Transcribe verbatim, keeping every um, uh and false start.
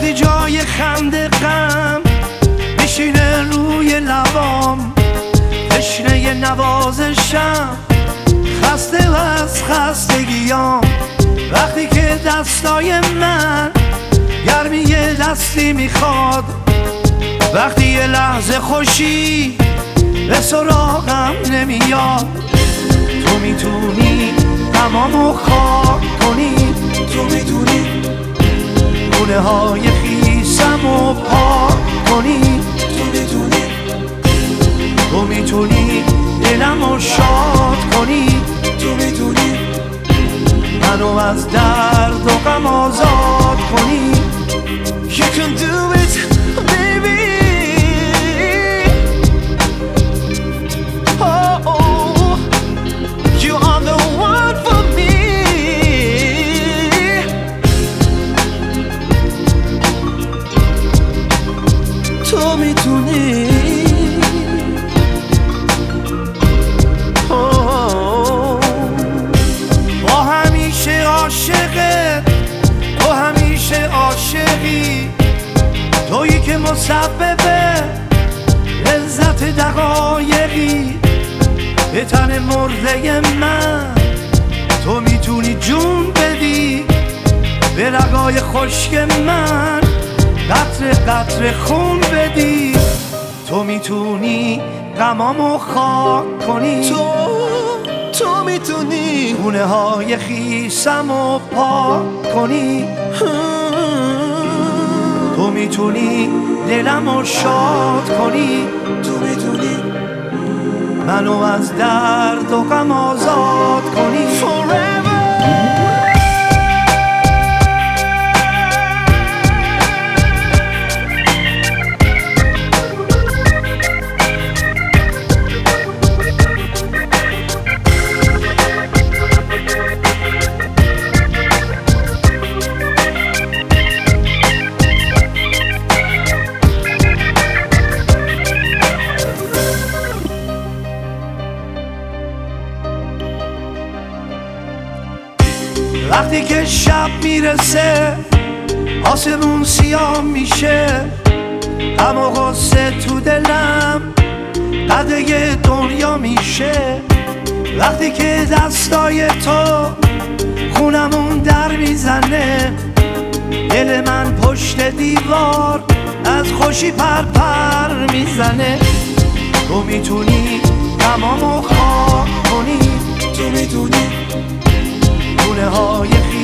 وقتی جای خنده غم میشینه روی لبام، تشنه نوازشم، خسته و از خستگیام. وقتی که دستای من گرمی دستی میخواد، وقتی یه لحظه خوشی به سراغم نمیاد. تو میتونی تمامو خاک کنی، تو میتونی گونه های خیسمو پاک کنی، تو میتونی تو میتونی دلمو شاد کنی، تو میتونی منو از درد و غم آزاد کنی. You can do it, baby. Oh, oh, you are the one for me. تو میتونی با همیشه عاشقت، تو همیشه عاشقی، تویی که مسبب لذت دقایقی به تن مرده من. تو میتونی جون بدی به رگای خشک من، قطره قطره خون بدی. تو میتونی غمامو خاک کنی، تو تو میتونی گونه های خیسمو پاک کنی، تو میتونی دلمو شاد کنی، تو میتونی منو از درد و غم آزاد کنی. Forever. وقتی که شب میرسه آسمون سیاه میشه، غم و غصه تو دلم قده دنیا میشه. وقتی که دستای تو خونمون در میزنه، دل من پشت دیوار از خوشی پر پر میزنه. تو میتونی تمامو خاک کنی، تو میتونی گونه های